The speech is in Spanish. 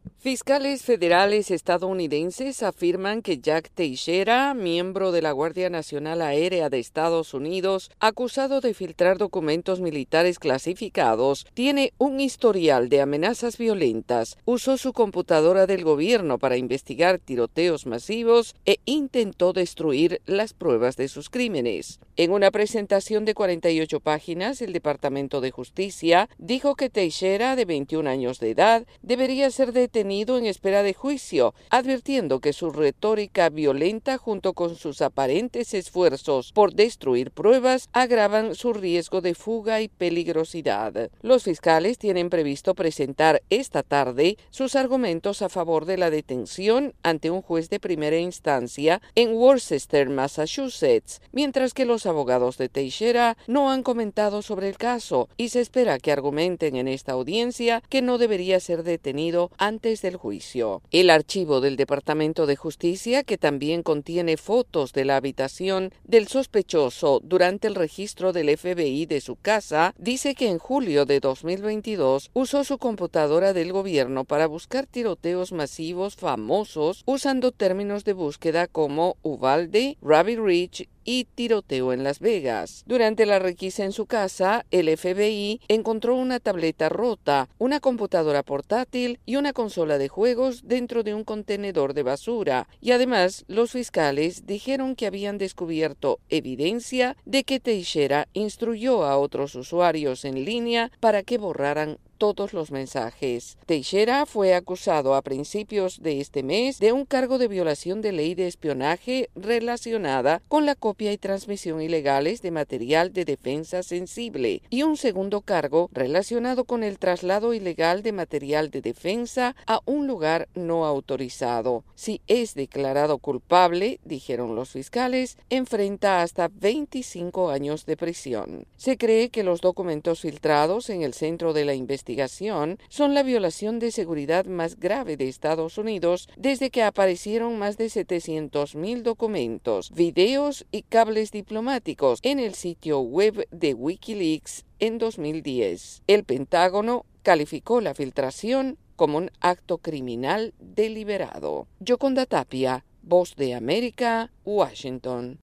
Fiscales federales estadounidenses afirman que Jack Teixeira, miembro de la Guardia Nacional Aérea de Estados Unidos, acusado de filtrar documentos militares clasificados, tiene un historial de amenazas violentas, usó su computadora del gobierno para investigar tiroteos masivos e intentó destruir las pruebas de sus crímenes. En una presentación de 48 páginas, el Departamento de Justicia dijo que Teixeira, de 21 años de edad, debería ser detenido en espera de juicio, advirtiendo que su retórica violenta junto con sus aparentes esfuerzos por destruir pruebas agravan su riesgo de fuga y peligrosidad. Los fiscales tienen previsto presentar esta tarde sus argumentos a favor de la detención ante un juez de primera instancia en Worcester, Massachusetts, mientras que los abogados de Teixeira no han comentado sobre el caso y se espera que argumenten en esta audiencia que no debería ser detenido antes del juicio. El archivo del Departamento de Justicia, que también contiene fotos de la habitación del sospechoso durante el registro del FBI de su casa, dice que en julio de 2022 usó su computadora del gobierno para buscar tiroteos masivos famosos usando términos de búsqueda como Uvalde, Rabbit Ridge y tiroteo en Las Vegas. Durante la requisa en su casa, el FBI encontró una tableta rota, una computadora portátil y una consola de juegos dentro de un contenedor de basura, y además los fiscales dijeron que habían descubierto evidencia de que Teixeira instruyó a otros usuarios en línea para que borraran todos los mensajes. Teixeira fue acusado a principios de este mes de un cargo de violación de ley de espionaje relacionada con la copia y transmisión ilegales de material de defensa sensible y un segundo cargo relacionado con el traslado ilegal de material de defensa a un lugar no autorizado. Si es declarado culpable, dijeron los fiscales, enfrenta hasta 25 años de prisión. Se cree que los documentos filtrados en el centro de la investigación son la violación de seguridad más grave de Estados Unidos desde que aparecieron más de 700,000 documentos, videos y cables diplomáticos en el sitio web de Wikileaks en 2010. El Pentágono calificó la filtración como un acto criminal deliberado. Yoconda Tapia, Voz de América, Washington.